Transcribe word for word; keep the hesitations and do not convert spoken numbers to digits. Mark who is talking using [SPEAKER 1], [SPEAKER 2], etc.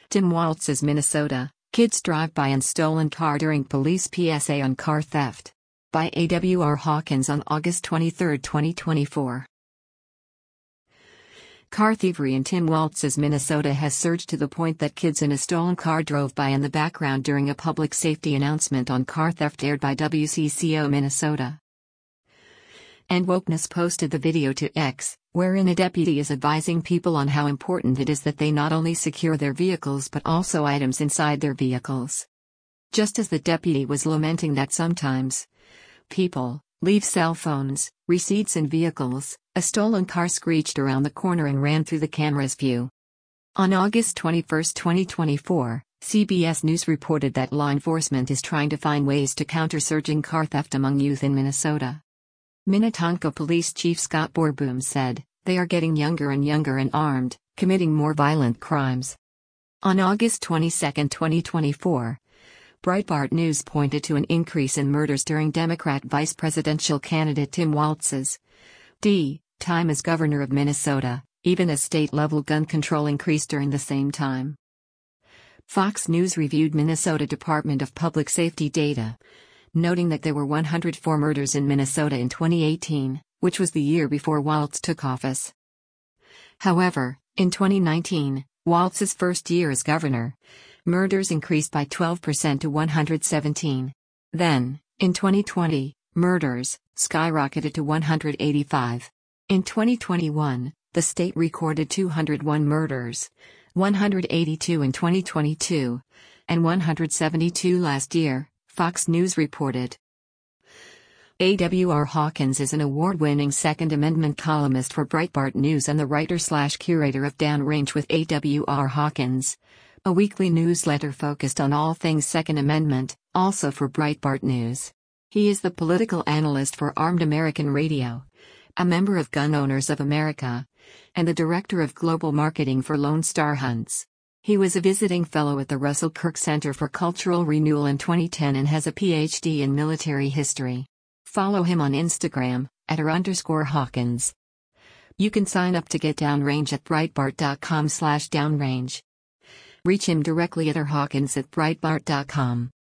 [SPEAKER 1] Tim Waltz's Minnesota, kids drive by in stolen car during police P S A on car theft. By A W R Hawkins on August twenty-third, twenty twenty-four. Car thievery in Tim Waltz's Minnesota has surged to the point that kids in a stolen car drove by in the background during a public safety announcement on car theft aired by W C C O Minnesota. And Wokeness posted the video to X, wherein a deputy is advising people on how important it is that they not only secure their vehicles but also items inside their vehicles. Just as the deputy was lamenting that sometimes people leave cell phones, receipts in vehicles, a stolen car screeched around the corner and ran through the camera's view. On August twenty-first, twenty twenty-four, C B S News reported that law enforcement is trying to find ways to counter surging car theft among youth in Minnesota. Minnetonka Police Chief Scott Borboom said, "They are getting younger and younger and armed, committing more violent crimes." On August twenty-second, twenty twenty-four, Breitbart News pointed to an increase in murders during Democrat vice presidential candidate Tim Waltz's D. time as governor of Minnesota, even as state-level gun control increased during the same time. Fox News reviewed Minnesota Department of Public Safety data, noting that there were one hundred four murders in Minnesota in twenty eighteen, which was the year before Waltz took office. However, in twenty nineteen, Waltz's first year as governor, murders increased by twelve percent to one hundred seventeen. Then, in twenty twenty, murders skyrocketed to one hundred eighty-five. In twenty twenty-one, the state recorded two hundred one murders, one hundred eighty-two in twenty twenty-two, and one hundred seventy-two last year, Fox News reported. A W R Hawkins is an award-winning Second Amendment columnist for Breitbart News and the writer-slash-curator of Downrange with A W R Hawkins, a weekly newsletter focused on all things Second Amendment, also for Breitbart News. He is the political analyst for Armed American Radio, a member of Gun Owners of America, and the director of global marketing for Lone Star Hunts. He was a visiting fellow at the Russell Kirk Center for Cultural Renewal in twenty ten and has a P H D in military history. Follow him on Instagram, at r underscore Hawkins. You can sign up to get Downrange at breitbart dot com slash downrange. Reach him directly at r hawkins at breitbart dot com.